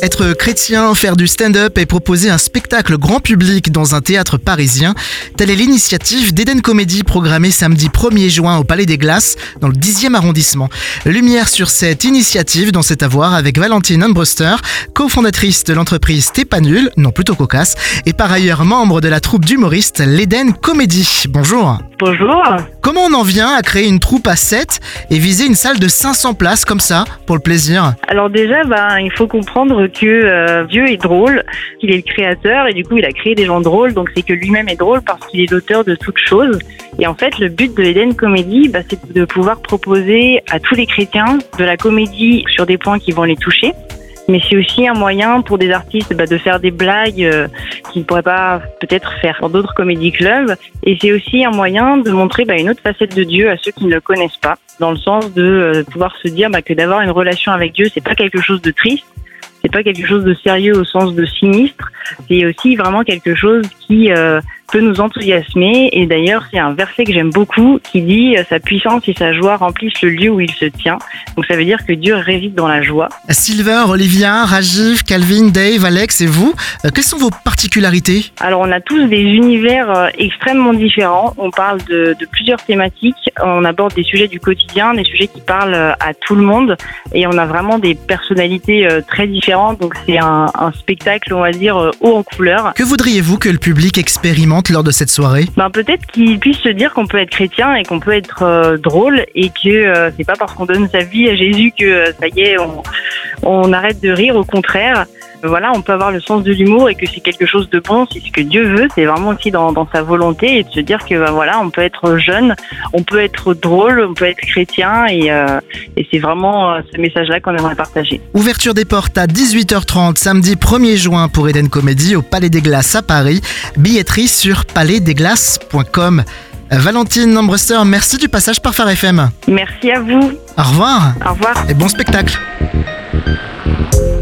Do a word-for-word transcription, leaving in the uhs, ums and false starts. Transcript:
Être chrétien, faire du stand-up et proposer un spectacle grand public dans un théâtre parisien, telle est l'initiative d'Eden Comedy programmée samedi premier juin au Palais des Glaces dans le dixième arrondissement. Lumière sur cette initiative dans cet avoir avec Valentine Ambruster, cofondatrice de l'entreprise T'es pas nul, non plutôt cocasse, et par ailleurs membre de la troupe d'humoristes l'Eden Comedy. Bonjour. Bonjour. Comment on en vient à créer une troupe à sept et viser une salle de cinq cents places comme ça, pour le plaisir? Alors déjà, ben, il faut comprendre que euh, Dieu est drôle, qu'il est le créateur et du coup il a créé des gens drôles, donc c'est que lui-même est drôle parce qu'il est l'auteur de toutes choses. Et en fait, le but de Eden Comedy, bah, c'est de pouvoir proposer à tous les chrétiens de la comédie sur des points qui vont les toucher. Mais c'est aussi un moyen pour des artistes bah, de faire des blagues euh, qu'ils ne pourraient pas peut-être faire dans d'autres comédie clubs. Et c'est aussi un moyen de montrer bah, une autre facette de Dieu à ceux qui ne le connaissent pas, dans le sens de euh, pouvoir se dire bah, que d'avoir une relation avec Dieu, c'est pas quelque chose de triste, c'est pas quelque chose de sérieux au sens de sinistre, c'est aussi vraiment quelque chose qui euh, peut nous enthousiasmer. Et d'ailleurs, c'est un verset que j'aime beaucoup qui dit « Sa puissance et sa joie remplissent le lieu où il se tient ». Donc ça veut dire que Dieu réside dans la joie. Silver, Olivia, Rajiv, Calvin, Dave, Alex et vous, euh, quelles sont vos particularités? Alors on a tous des univers euh, extrêmement différents, on parle de, de plusieurs thématiques, on aborde des sujets du quotidien, des sujets qui parlent euh, à tout le monde et on a vraiment des personnalités euh, très différentes, donc c'est un, un spectacle on va dire euh, haut en couleur. Que voudriez-vous que le public expérimente lors de cette soirée? Ben, peut-être qu'il puisse se dire qu'on peut être chrétien et qu'on peut être euh, drôle et que euh, c'est pas parce qu'on donne sa vie à Jésus que euh, ça y est, on, on arrête de rire, au contraire. Voilà, on peut avoir le sens de l'humour et que c'est quelque chose de bon, c'est ce que Dieu veut, c'est vraiment aussi dans, dans sa volonté et de se dire que ben, voilà, on peut être jeune, on peut être drôle, on peut être chrétien et, euh, et c'est vraiment euh, ce message-là qu'on aimerait partager. Ouverture des portes à dix-huit heures trente, samedi premier juin pour Eden Comedy au Palais des Glaces à Paris. Billetterie sur palais des glaces point com. Valentine Ambruster, merci du passage par Phare F M. Merci à vous. Au revoir. Au revoir. Et bon spectacle.